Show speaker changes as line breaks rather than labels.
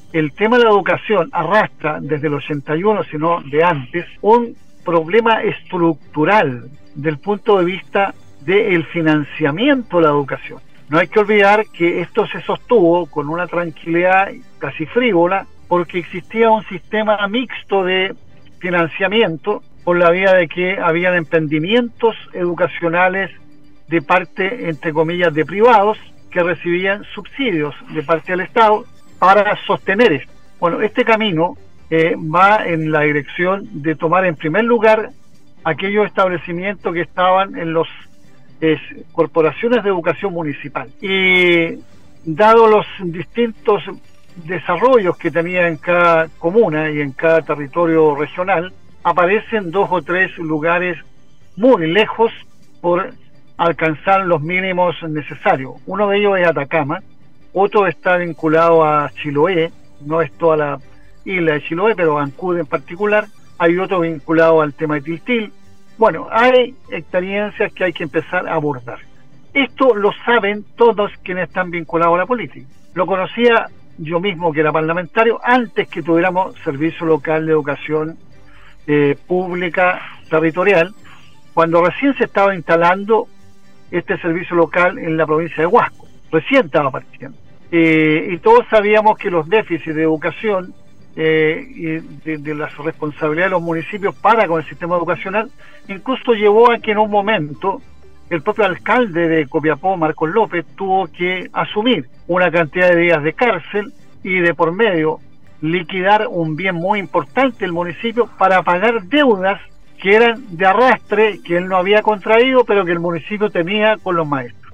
el tema de la educación arrastra desde el 81, sino de antes, un problema estructural del punto de vista del financiamiento de la educación. No hay que olvidar que esto se sostuvo con una tranquilidad casi frívola porque existía un sistema mixto de financiamiento por la vía de que habían emprendimientos educacionales de parte, entre comillas, de privados que recibían subsidios de parte del Estado para sostener esto. Bueno, este camino va en la dirección de tomar en primer lugar aquellos establecimientos que estaban en los corporaciones de educación municipal. Y dado los distintos desarrollos que tenía en cada comuna y en cada territorio regional, aparecen 2 o 3 lugares muy lejos por alcanzar los mínimos necesarios. Uno de ellos es Atacama, otro está vinculado a Chiloé, no es toda la isla de Chiloé, pero Ancud en particular. Hay otro vinculado al tema de Tiltil. Bueno, hay experiencias que hay que empezar a abordar. Esto lo saben todos quienes están vinculados a la política. Lo conocía yo mismo, que era parlamentario, antes que tuviéramos servicio local de educación pública territorial, cuando recién se estaba instalando este servicio local en la provincia de Huasco. Recién estaba partiendo. Y todos sabíamos que los déficits de educación y de las responsabilidades de los municipios para con el sistema educacional, incluso llevó a que en un momento el propio alcalde de Copiapó, Marcos López, tuvo que asumir una cantidad de días de cárcel y de por medio liquidar un bien muy importante del municipio para pagar deudas que eran de arrastre, que él no había contraído, pero que el municipio tenía con los maestros.